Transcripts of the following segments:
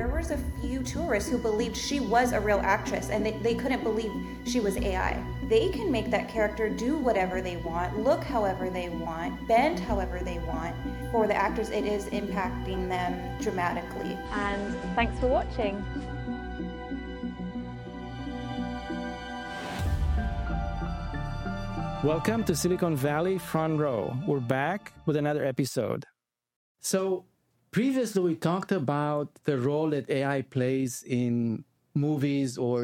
there was a few tourists who believed she was a real actress, and they couldn't believe she was AI. They can make that character do whatever they want, look however they want, bend however they want. For the actors, it is impacting them dramatically. And thanks for watching. Welcome to Silicon Valley Front Row. We're back with another episode. So previously we talked about the role that AI plays in movies or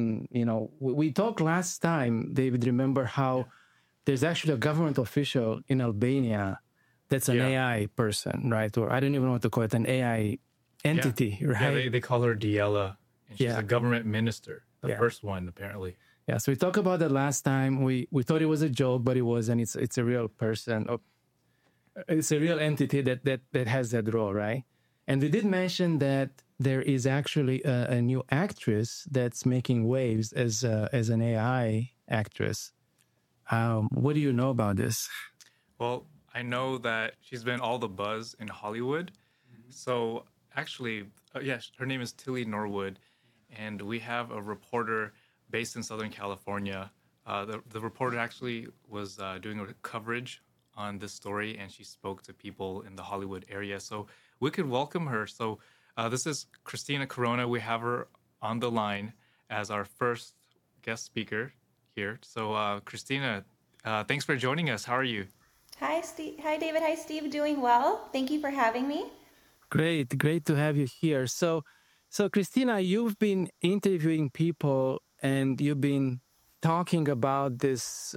we talked last time, David, remember how there's actually a government official in Albania that's an AI person, right? Or I don't even want to call it an AI entity, right? Yeah, they call her Diela, and she's a government minister, the first one, apparently. Yeah, so we talked about that last time. We thought it was a joke, but it wasn't. It's a real person. It's a real entity that has that role, right? And we did mention that there is actually a new actress that's making waves as an AI actress. What do you know about this? Well, I know that she's been all the buzz in Hollywood. So actually, yes, her name is Tilly Norwood, and we have a reporter based in Southern California. The reporter actually was doing a coverage on this story, and she spoke to people in the Hollywood area. So we could welcome her. So this is Christina Corona. We have her on the line as our first guest speaker here. So Christina, thanks for joining us. How are you? Hi, Steve. Hi, David. Hi, Steve. Doing well. Thank you for having me. Great to have you here. So Christina, you've been interviewing people and you've been talking about this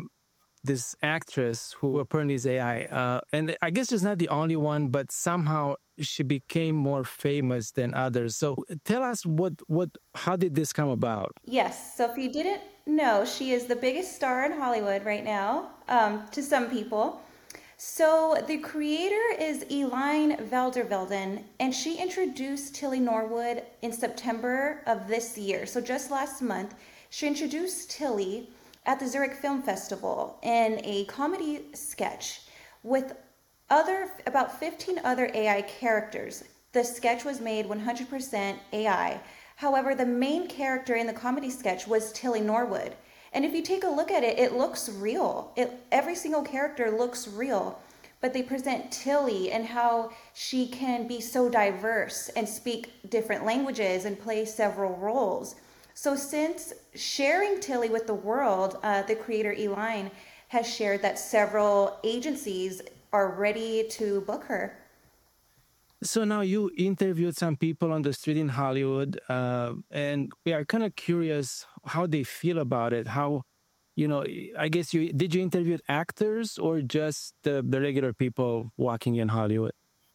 actress who apparently is AI. And I guess she's not the only one, but somehow she became more famous than others. So tell us how did this come about? Yes. So if you didn't know, she is the biggest star in Hollywood right now, to some people. So the creator is Eline Veldervelden, and she introduced Tilly Norwood in September of this year. So just last month, she introduced Tilly at the Zurich Film Festival in a comedy sketch with about 15 other AI characters. The sketch was made 100% AI. However, the main character in the comedy sketch was Tilly Norwood. And if you take a look at it, it looks real. Every single character looks real. But they present Tilly and how she can be so diverse and speak different languages and play several roles. So since sharing Tilly with the world, the creator Eline has shared that several agencies are ready to book her. So now you interviewed some people on the street in Hollywood, and we are kind of curious how they feel about it. How, I guess did you interview actors or just the regular people walking in Hollywood?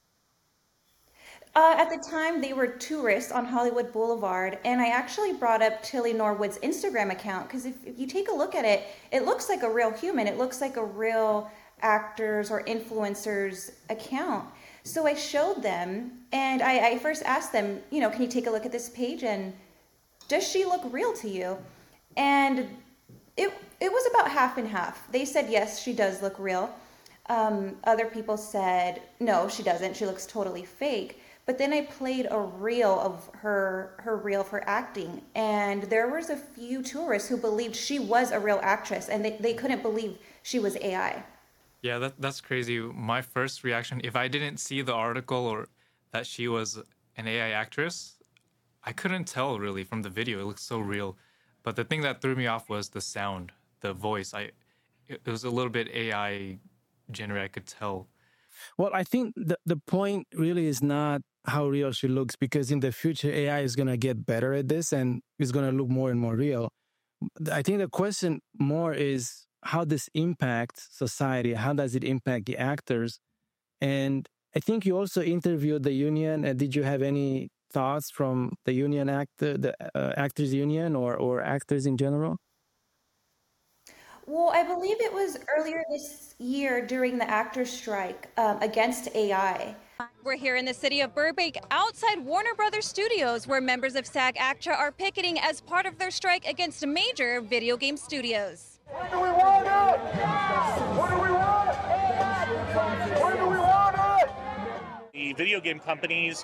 At the time, they were tourists on Hollywood Boulevard, and I actually brought up Tilly Norwood's Instagram account because if you take a look at it, it looks like a real human. It looks like a real actor's or influencer's account. So I showed them, and I first asked them, can you take a look at this page, and does she look real to you? And it was about half and half. They said, yes, she does look real. Other people said, no, she doesn't. She looks totally fake. But then I played a reel of her reel for acting, and there was a few tourists who believed she was a real actress, and they couldn't believe she was AI. Yeah, that's crazy. My first reaction, if I didn't see the article or that she was an AI actress, I couldn't tell really from the video. It looked so real. But the thing that threw me off was the sound, the voice. It was a little bit AI generated, I could tell. Well, I think the point really is not how real she looks, because in the future, AI is going to get better at this and is going to look more and more real. I think the question more is, how this impacts society? How does it impact the actors? And I think you also interviewed the union. Did you have any thoughts from the union the actors union or actors in general? Well, I believe it was earlier this year during the actors' strike against AI. We're here in the city of Burbank outside Warner Brothers Studios, where members of SAG-AFTRA are picketing as part of their strike against major video game studios. When do we want it? When do we want it? When do we want it? The video game companies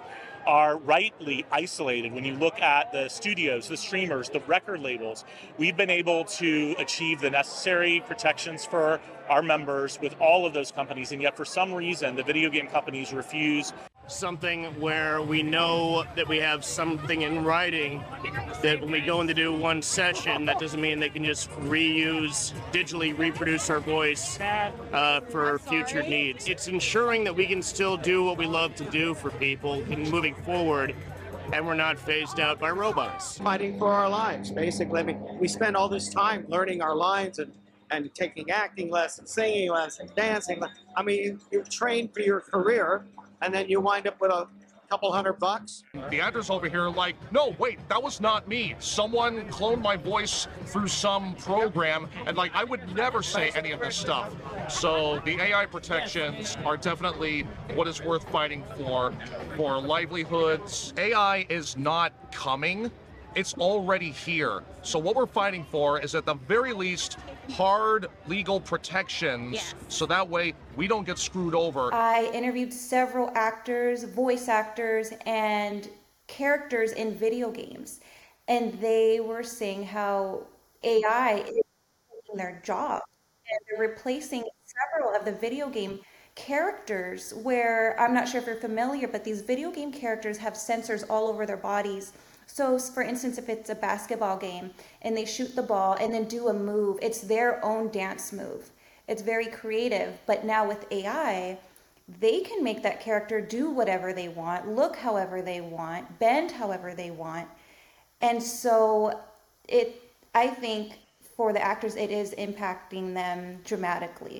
are rightly isolated. When you look at the studios, the streamers, the record labels, we've been able to achieve the necessary protections for our members with all of those companies, and yet for some reason the video game companies refuse. Something where we know that we have something in writing that when we go in to do one session, that doesn't mean they can just digitally reproduce our voice for future needs. It's ensuring that we can still do what we love to do for people in moving forward, and we're not phased out by robots. Fighting for our lives, basically. I mean, we spend all this time learning our lines and taking acting lessons, singing lessons, dancing. I mean, you train for your career, and then you wind up with a couple $100. The actors over here are like, no, wait, that was not me. Someone cloned my voice through some program, and I would never say any of this stuff. So the AI protections are definitely what is worth fighting for livelihoods. AI is not coming. It's already here. So what we're fighting for is at the very least hard legal protections, so that way we don't get screwed over. I interviewed several actors, voice actors, and characters in video games, and they were saying how AI is taking their jobs, and they're replacing several of the video game characters where, I'm not sure if you're familiar, but these video game characters have sensors all over their bodies. So for instance, if it's a basketball game and they shoot the ball and then do a move, it's their own dance move. It's very creative. But now with AI, they can make that character do whatever they want, look however they want, bend however they want. And so I think for the actors, it is impacting them dramatically.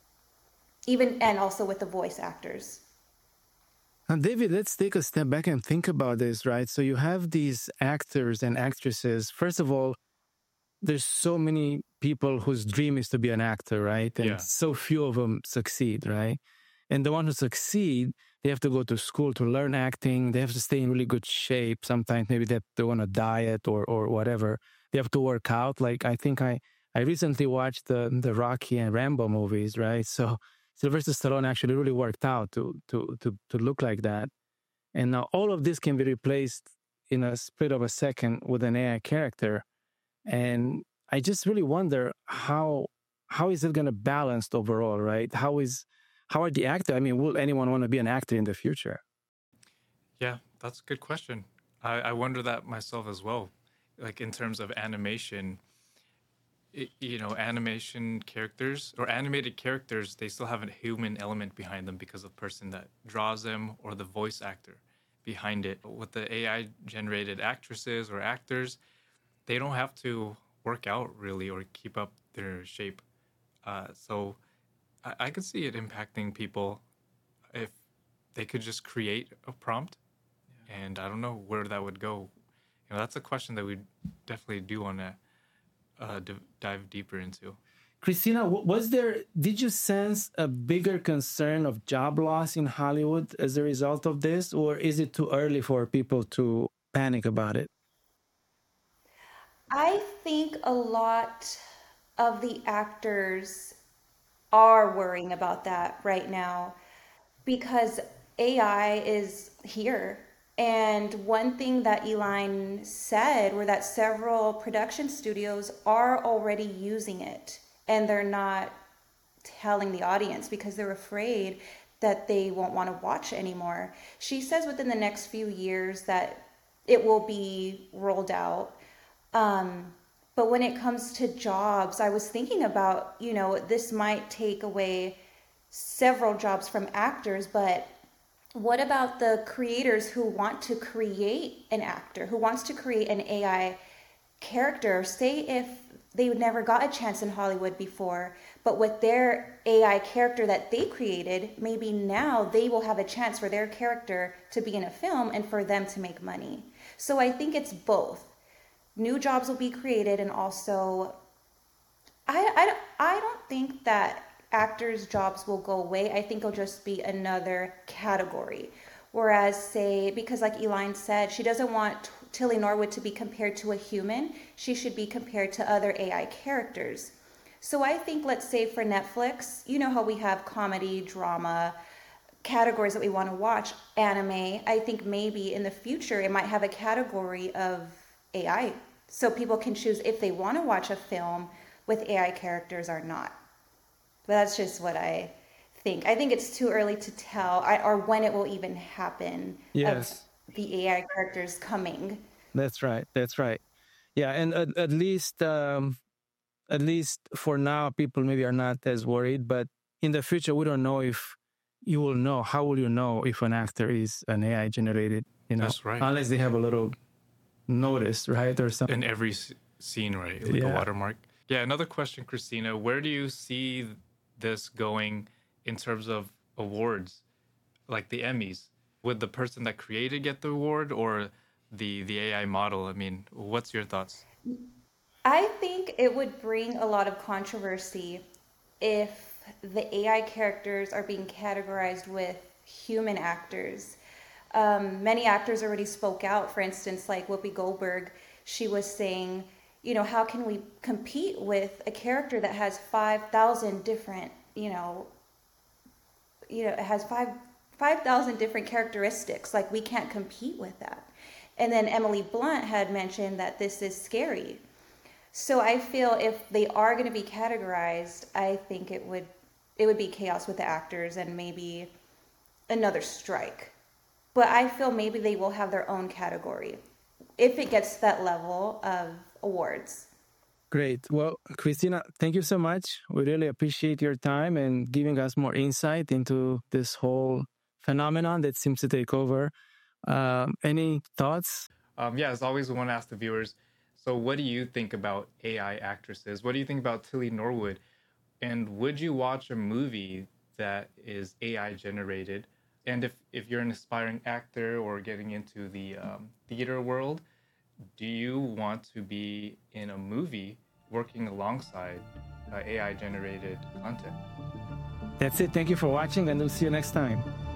And also with the voice actors. And David, let's take a step back and think about this, right? So you have these actors and actresses. First of all, there's so many people whose dream is to be an actor, right? And so few of them succeed, right? And the ones who succeed, they have to go to school to learn acting. They have to stay in really good shape. Sometimes maybe they want to diet or whatever. They have to work out. I think I recently watched the Rocky and Rambo movies, right? So Sylvester Stallone actually really worked out to look like that. And now all of this can be replaced in a split of a second with an AI character. And I just really wonder how is it going to balance overall, right? How are the actors? I mean, will anyone want to be an actor in the future? Yeah, that's a good question. I wonder that myself as well. In terms of animation, animation characters or animated characters, they still have a human element behind them because of the person that draws them or the voice actor behind it. With the AI-generated actresses or actors, they don't have to work out really or keep up their shape. So I could see it impacting people if they could just create a prompt. And I don't know where that would go. That's a question that we definitely do want to dive deeper into. Christina, did you sense a bigger concern of job loss in Hollywood as a result of this, or is it too early for people to panic about it? I think a lot of the actors are worrying about that right now because AI is here. And one thing that Elaine said were that several production studios are already using it, and they're not telling the audience because they're afraid that they won't want to watch anymore. She says within the next few years that it will be rolled out. But when it comes to jobs, I was thinking about, this might take away several jobs from actors, but what about the creators who want to create an actor, who wants to create an AI character? Say if they never got a chance in Hollywood before, but with their AI character that they created, maybe now they will have a chance for their character to be in a film and for them to make money. So I think it's both. New jobs will be created, and also, I don't think that actors' jobs will go away. I think it'll just be another category. Whereas, say, because like Elaine said, she doesn't want Tilly Norwood to be compared to a human. She should be compared to other AI characters. So I think, let's say for Netflix, you know how we have comedy, drama, categories that we want to watch. Anime, I think maybe in the future it might have a category of AI, so people can choose if they want to watch a film with AI characters or not. But that's just what I think. I think it's too early to tell, or when it will even happen. Yes. Of the AI characters coming. That's right. That's right. Yeah, and at least for now, people maybe are not as worried. But in the future, we don't know if you will know. How will you know if an actor is an AI generated? That's right. Unless they have a little notice, right, or something. In every scene, right? Like a watermark. Yeah. Another question, Christina. Where do you see this going in terms of awards, like the Emmys? Would the person that created get the award, or the AI model? I mean, what's your thoughts? I think it would bring a lot of controversy if the AI characters are being categorized with human actors. Many actors already spoke out. For instance, like Whoopi Goldberg, she was saying, how can we compete with a character that has 5,000 different, it has 5,000 different characteristics. Like, we can't compete with that. And then Emily Blunt had mentioned that this is scary. So I feel if they are going to be categorized, I think it would be chaos with the actors and maybe another strike. But I feel maybe they will have their own category if it gets to that level of awards. Great. Well, Christina, thank you so much. We really appreciate your time and giving us more insight into this whole phenomenon that seems to take over. Any thoughts? Yeah, as always, we want to ask the viewers, so what do you think about AI actresses? What do you think about Tilly Norwood? And would you watch a movie that is AI generated? And if you're an aspiring actor or getting into the theater world, do you want to be in a movie working alongside AI generated content? That's it. Thank you for watching, and we'll see you next time.